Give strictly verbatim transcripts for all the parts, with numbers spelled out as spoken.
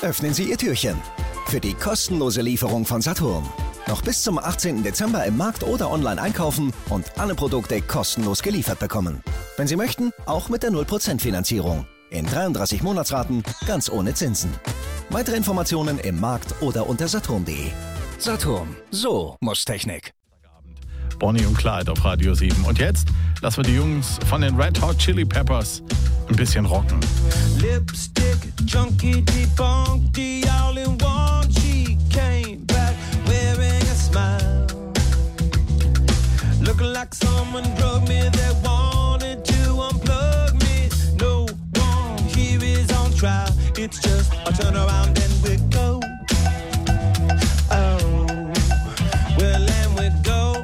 öffnen Sie Ihr Türchen für die kostenlose Lieferung von Saturn. Noch bis zum achtzehnten Dezember im Markt oder online einkaufen und alle Produkte kostenlos geliefert bekommen. Wenn Sie möchten, auch mit der null Prozent Finanzierung. In dreiunddreißig Monatsraten, ganz ohne Zinsen. Weitere Informationen im Markt oder unter saturn punkt de. Saturn, so muss Technik. Bonnie und Clyde auf Radio sieben. Und jetzt lassen wir die Jungs von den Red Hot Chili Peppers ein bisschen rocken. Lipstick, junkie, debunked, all in one. She came back wearing a smile, looking like someone drugged me that wanted to unplug me. No one here is on trial. It's just a turn around and we go. Oh, well, and we go.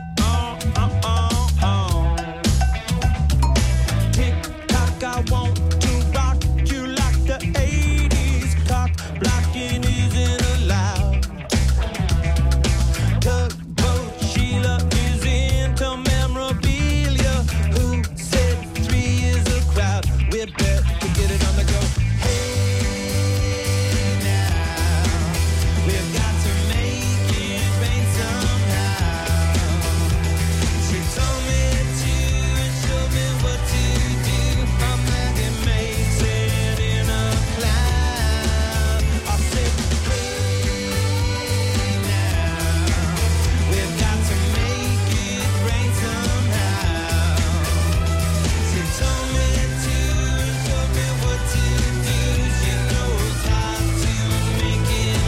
I want to rock you like the eighties. Cock blocking isn't allowed. Tugboat Sheila is into memorabilia. Who said three is a crowd? We're bet to get it on the go. Hey now, we've got to make it rain somehow. She told me to and showed me what to do. Makes it in a cloud. I said, hey now, we've got to make it rain somehow. She told me to and showed me what to do. She knows how to make it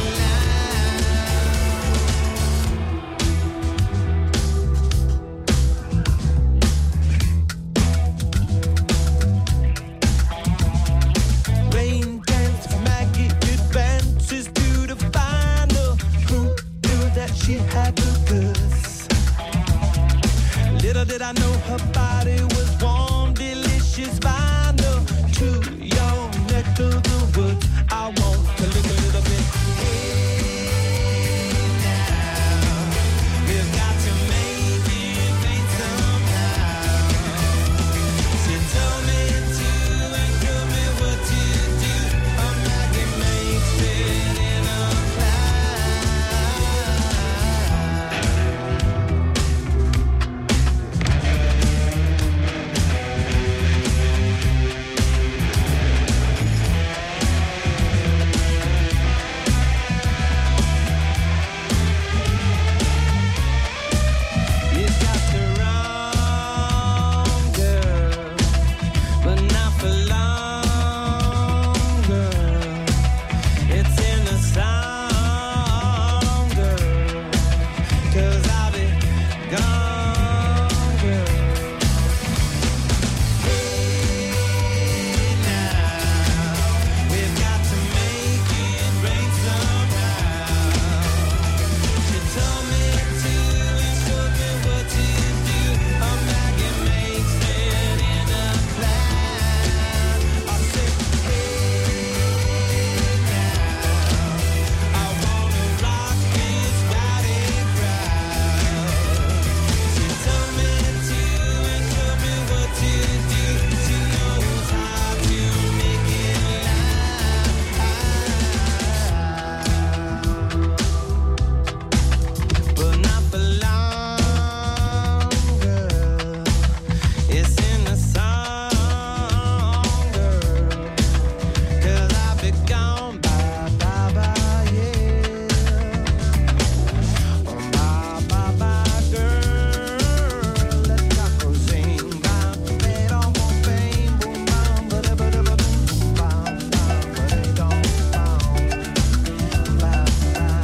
Rain dance, Maggie advances to the final. Who knew that she had the goods? Little did I know her body was warm, delicious vinyl. To your neck of the woods, I want to look a little bit. Hey now, we've got to make it rain somehow. She told me to and showed me what to do. A magnet makes it in a You got the wrong girl, but not for long, girl. It's in the song, girl, 'cause I'll be gone, girl. Hey now, we've got to make it rain somehow. She told me to and showed me what to do. A magnet makes it in a cloud. I said, hey now, I wanna rock this rowdy crowd. She told me to and showed me what to do. She knows how to make it loud, but not for long, girl. It's in the song, girl, 'cause I'll be gone, bye, bye, bye, yeah. Oh, bye, bye, bye, girl. Let Taco sing, bye, they don't want fame, boom, bam, ba-da-ba-da-ba, boom, bam, bam, but they don't, bam, bye, bye.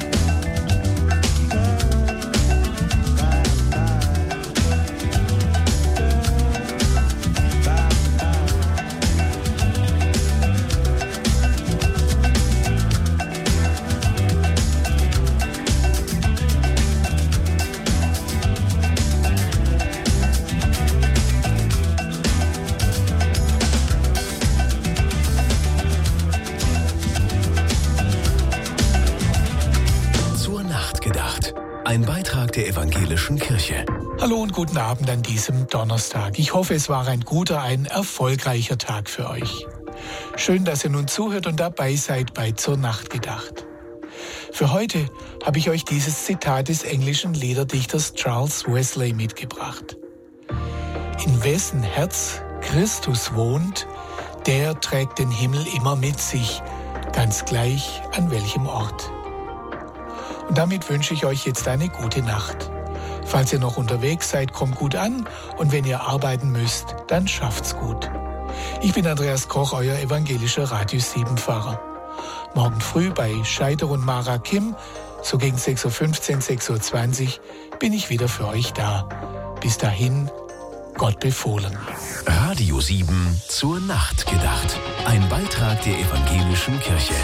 Zur Nacht gedacht. Ein Beitrag der Evangelischen Kirche. Hallo und guten Abend an diesem Donnerstag. Ich hoffe, es war ein guter, ein erfolgreicher Tag für euch. Schön, dass ihr nun zuhört und dabei seid bei Zur Nacht gedacht. Für heute habe ich euch dieses Zitat des englischen Liederdichters Charles Wesley mitgebracht. In wessen Herz Christus wohnt, der trägt den Himmel immer mit sich, ganz gleich an welchem Ort. Und damit wünsche ich euch jetzt eine gute Nacht. Falls ihr noch unterwegs seid, kommt gut an und wenn ihr arbeiten müsst, dann schafft's gut. Ich bin Andreas Koch, euer evangelischer Radio sieben Pfarrer. Morgen früh bei Scheider und Mara Kim, so gegen sechs Uhr fünfzehn, sechs Uhr zwanzig, bin ich wieder für euch da. Bis dahin, Gott befohlen. Radio sieben zur Nacht gedacht. Ein Beitrag der evangelischen Kirche.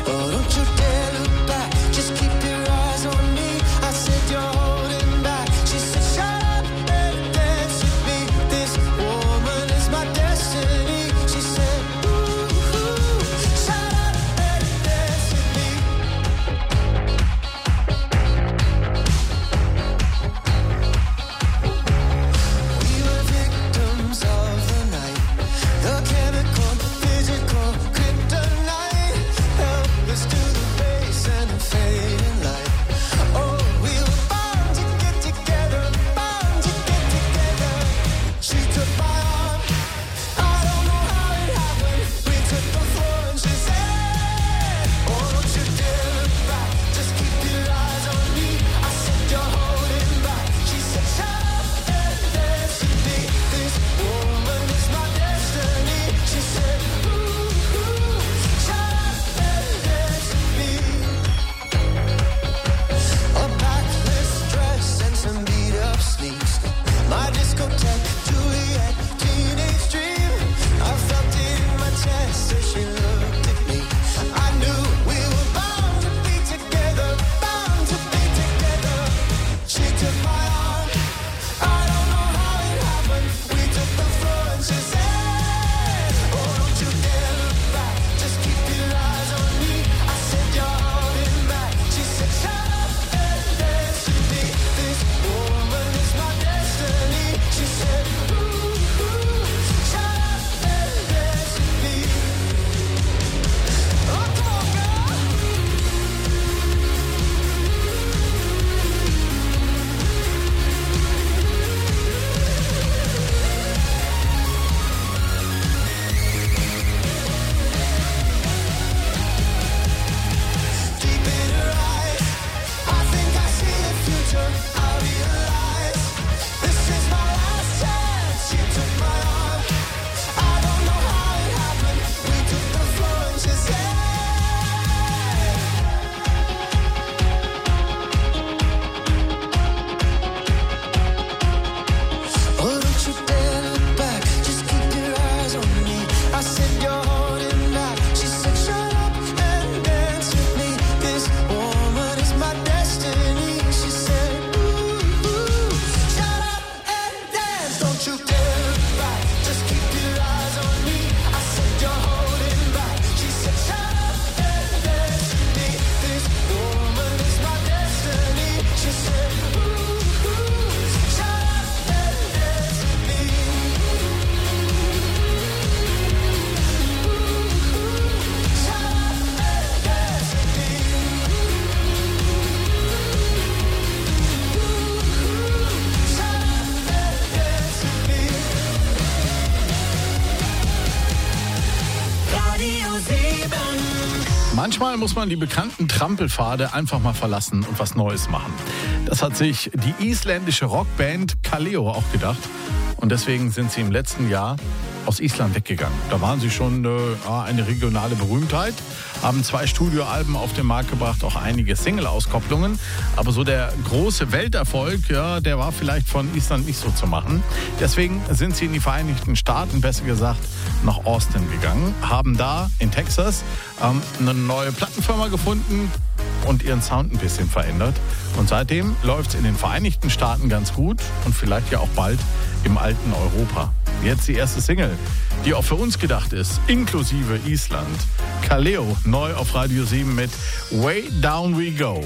Manchmal muss man die bekannten Trampelpfade einfach mal verlassen und was Neues machen. Das hat sich die isländische Rockband Kaleo auch gedacht. Und deswegen sind sie im letzten Jahr aus Island weggegangen. Da waren sie schon äh, eine regionale Berühmtheit, haben zwei Studioalben auf den Markt gebracht, auch einige Single-Auskopplungen. Aber so der große Welterfolg, ja, der war vielleicht von Island nicht so zu machen. Deswegen sind sie in die Vereinigten Staaten, besser gesagt nach Austin gegangen, haben da in Texas ähm, eine neue Plattenfirma gefunden und ihren Sound ein bisschen verändert. Und seitdem läuft es in den Vereinigten Staaten ganz gut und vielleicht ja auch bald im alten Europa. Jetzt die erste Single, die auch für uns gedacht ist, inklusive Island. Kaleo, neu auf Radio sieben mit Way Down We Go.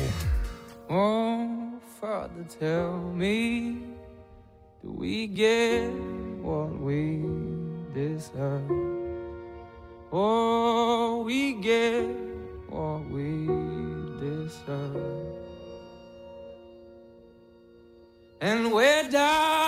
Oh, Father, tell me, do we get what we deserve? Oh, we get what we deserve. And we're down